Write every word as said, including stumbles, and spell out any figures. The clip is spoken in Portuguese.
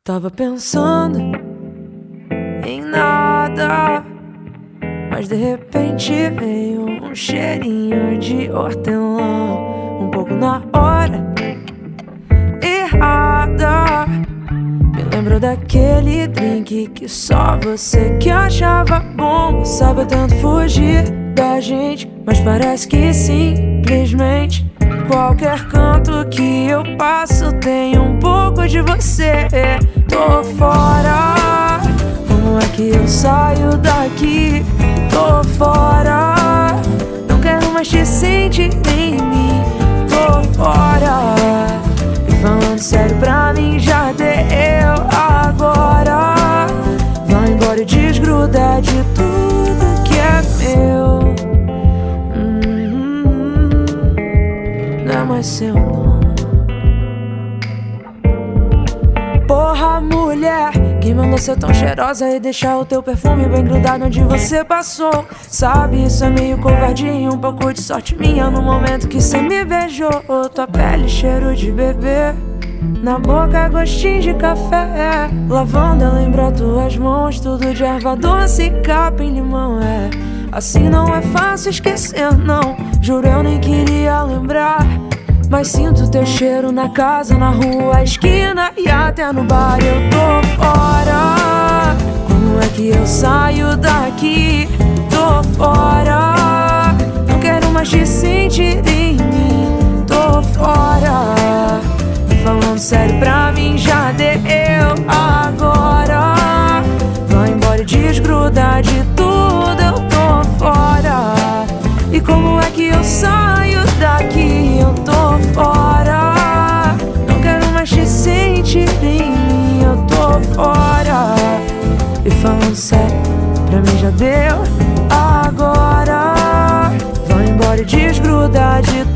Tava pensando em nada, mas de repente veio um cheirinho de hortelã, um pouco na hora errada. Me lembro daquele drink que só você que achava bom. Sabe, eu tento fugir da gente, mas parece que simplesmente qualquer canto que eu passo tem um pouco de você. Tô fora, como é que eu saio daqui? Tô fora, não quero mais te sentir em mim. Tô fora, e falando sério pra mim já deu agora. Vai embora e desgruda de tudo que é meu. hum, Não é mais seu não. Porra, mulher, quem mandou ser tão cheirosa e deixar o teu perfume bem grudado onde você passou? Sabe, isso é meio covardia, um pouco de sorte minha no momento que cê me beijou. Tua pele, cheiro de bebê, na boca gostinho de café. Lavanda lembra tuas mãos, tudo de erva doce, capim limão. É, assim não é fácil esquecer não, juro eu nem queria lembrar. Mas sinto teu cheiro na casa, na rua, esquina e até no bar. Eu tô fora, como é que eu saio daqui? Tô fora, não quero mais te sentir em mim. Tô fora, e falando sério pra mim já deu agora. Vai embora e desgruda de tudo, eu tô fora. E como é que eu saio daqui? Eu tô fora, não quero mais te sentir em mim. Eu tô fora, e falando sério pra mim já deu agora. Vai embora e desgruda de